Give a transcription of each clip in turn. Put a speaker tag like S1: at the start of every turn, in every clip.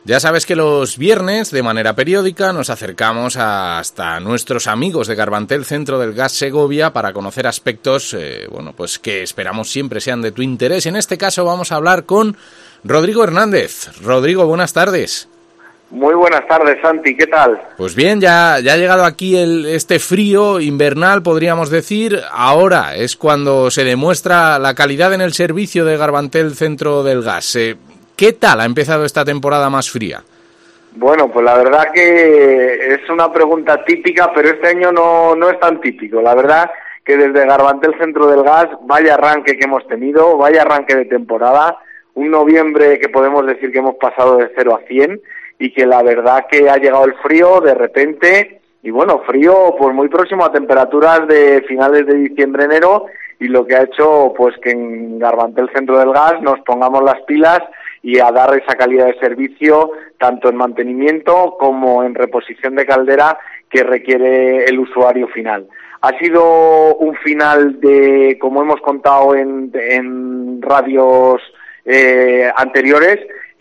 S1: Ya sabes que los viernes, de manera periódica, nos acercamos hasta nuestros amigos de Garbantel, Centro del Gas Segovia, para conocer aspectos, pues que esperamos siempre sean de tu interés. En este caso vamos a hablar con Rodrigo Hernández. Rodrigo, buenas tardes.
S2: Muy buenas tardes, Santi, ¿qué tal?
S1: Pues bien, ya ha llegado aquí este frío invernal, podríamos decir. Ahora es cuando se demuestra la calidad en el servicio de Garbantel, Centro del Gas. ¿Qué tal ha empezado esta temporada más fría?
S2: Bueno, pues la verdad que es una pregunta típica, pero este año no es tan típico. La verdad que desde Garbantel, Centro del Gas, vaya arranque que hemos tenido, vaya arranque de temporada, un noviembre que podemos decir que hemos pasado de 0 a 100 y que la verdad que ha llegado el frío de repente, y bueno, frío pues muy próximo a temperaturas de finales de diciembre, enero, y lo que ha hecho pues que en Garbantel, Centro del Gas, nos pongamos las pilas y a dar esa calidad de servicio tanto en mantenimiento como en reposición de caldera que requiere el usuario final. Ha sido un final de, como hemos contado en radios anteriores,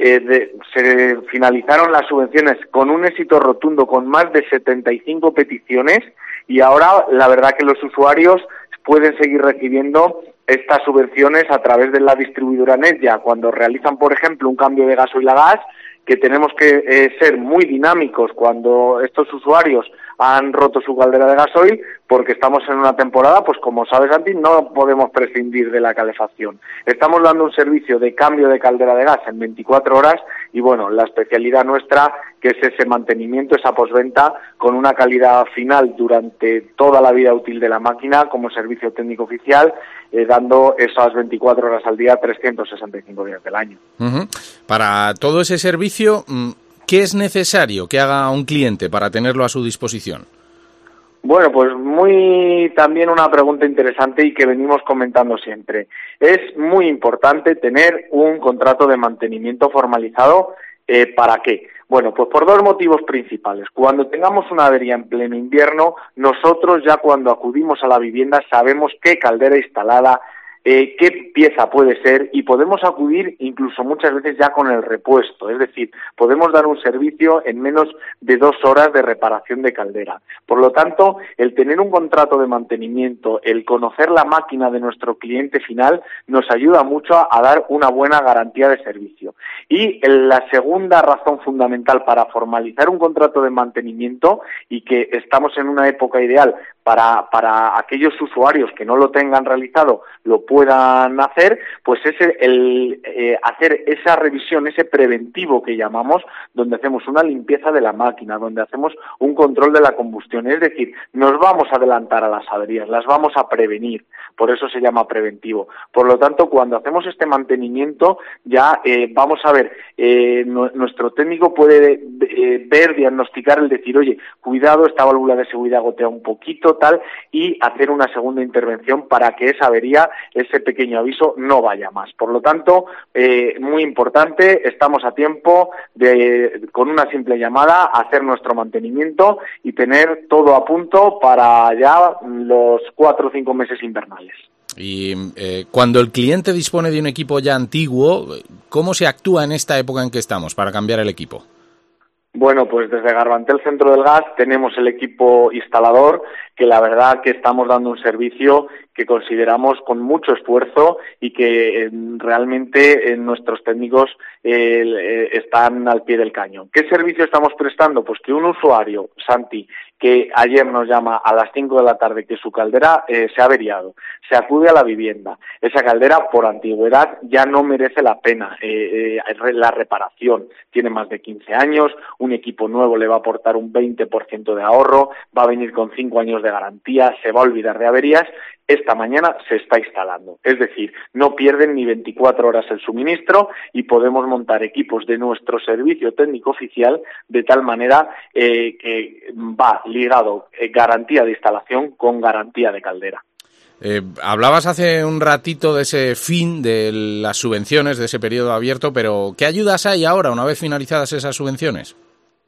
S2: se finalizaron las subvenciones con un éxito rotundo, con más de 75 peticiones, y ahora la verdad que los usuarios pueden seguir recibiendo estas subvenciones a través de la distribuidora Netja cuando realizan, por ejemplo, un cambio de gasoil a gas, que tenemos que ser muy dinámicos cuando estos usuarios han roto su caldera de gasoil, porque estamos en una temporada, pues como sabes, Santi, no podemos prescindir de la calefacción. Estamos dando un servicio de cambio de caldera de gas en 24 horas y, bueno, la especialidad nuestra, que es ese mantenimiento, esa postventa, con una calidad final durante toda la vida útil de la máquina como servicio técnico oficial, dando esas 24 horas al día, 365 días del año.
S1: Uh-huh. Para todo ese servicio, ¿qué es necesario que haga un cliente para tenerlo a su disposición?
S2: Bueno, pues también una pregunta interesante y que venimos comentando siempre. Es muy importante tener un contrato de mantenimiento formalizado. ¿Para qué? Bueno, pues por dos motivos principales. Cuando tengamos una avería en pleno invierno, nosotros ya cuando acudimos a la vivienda sabemos qué caldera instalada, qué pieza puede ser, y podemos acudir incluso muchas veces ya con el repuesto, es decir, podemos dar un servicio en menos de 2 horas de reparación de caldera. Por lo tanto, el tener un contrato de mantenimiento, el conocer la máquina de nuestro cliente final, nos ayuda mucho a dar una buena garantía de servicio. Y la segunda razón fundamental para formalizar un contrato de mantenimiento, y que estamos en una época ideal para aquellos usuarios que no lo tengan realizado, lo puedan hacer, pues es hacer esa revisión, ese preventivo que llamamos, donde hacemos una limpieza de la máquina, donde hacemos un control de la combustión, es decir, nos vamos a adelantar a las averías, las vamos a prevenir, por eso se llama preventivo. Por lo tanto, cuando hacemos este mantenimiento, ya vamos a ver, nuestro técnico puede ver, diagnosticar, el decir, oye, cuidado, esta válvula de seguridad gotea un poquito, tal, y hacer una segunda intervención para que esa avería, ese pequeño aviso, no vaya más. Por lo tanto, muy importante, estamos a tiempo de, con una simple llamada, hacer nuestro mantenimiento y tener todo a punto para ya los 4 o 5 meses invernales.
S1: Y cuando el cliente dispone de un equipo ya antiguo, ¿cómo se actúa en esta época en que estamos para cambiar el equipo?
S2: Bueno, pues desde Garbantel, Centro del Gas, tenemos el equipo instalador, que la verdad que estamos dando un servicio que consideramos con mucho esfuerzo y que realmente nuestros técnicos están al pie del cañón. ¿Qué servicio estamos prestando? Pues que un usuario, Santi, que ayer nos llama a las 5 de la tarde que su caldera se ha averiado, se acude a la vivienda, esa caldera por antigüedad ya no merece la pena la reparación, tiene más de 15 años, un equipo nuevo le va a aportar un 20% de ahorro, va a venir con 5 años de garantía, se va a olvidar de averías. Esta mañana se está instalando, es decir, no pierden ni 24 horas el suministro y podemos montar equipos de nuestro servicio técnico oficial de tal manera que va ligado garantía de instalación con garantía de caldera.
S1: Hablabas hace un ratito de ese fin de las subvenciones, de ese periodo abierto, pero ¿qué ayudas hay ahora una vez finalizadas esas subvenciones?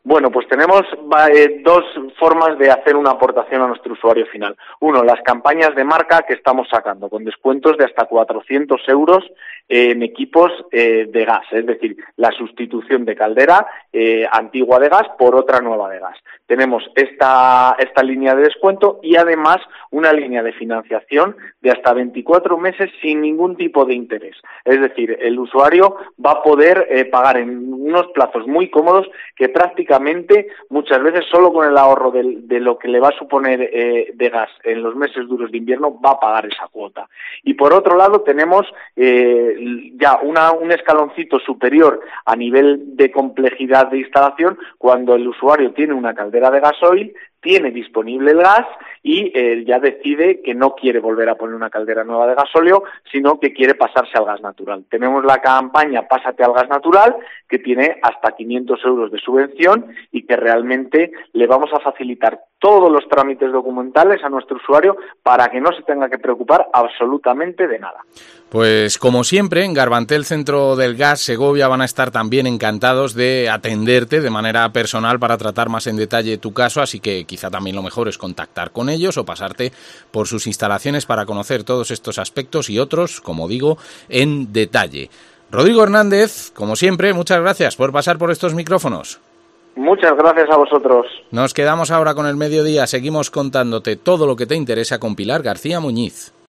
S2: Bueno, pues tenemos dos formas de hacer una aportación a nuestro usuario final. Uno, las campañas de marca que estamos sacando, con descuentos de hasta 400 euros en equipos de gas, es decir, la sustitución de caldera antigua de gas por otra nueva de gas. Tenemos esta línea de descuento y además una línea de financiación de hasta 24 meses sin ningún tipo de interés. Es decir, el usuario va a poder pagar en unos plazos muy cómodos que prácticamente muchas veces solo con el ahorro de lo que le va a suponer de gas en los meses duros de invierno va a pagar esa cuota. Y por otro lado tenemos ya un escaloncito superior a nivel de complejidad de instalación cuando el usuario tiene una caldera de gasoil, tiene disponible el gas y ya decide que no quiere volver a poner una caldera nueva de gasóleo, sino que quiere pasarse al gas natural. Tenemos la campaña Pásate al gas natural, que tiene hasta 500 euros de subvención y que realmente le vamos a facilitar todos los trámites documentales a nuestro usuario para que no se tenga que preocupar absolutamente de nada.
S1: Pues como siempre, en Garbantel Centro del Gas Segovia van a estar también encantados de atenderte de manera personal para tratar más en detalle tu caso, así que quizá también lo mejor es contactar con ellos o pasarte por sus instalaciones para conocer todos estos aspectos y otros, como digo, en detalle. Rodrigo Hernández, como siempre, muchas gracias por pasar por estos micrófonos.
S2: Muchas gracias a vosotros.
S1: Nos quedamos ahora con el mediodía, seguimos contándote todo lo que te interesa con Pilar García Muñiz.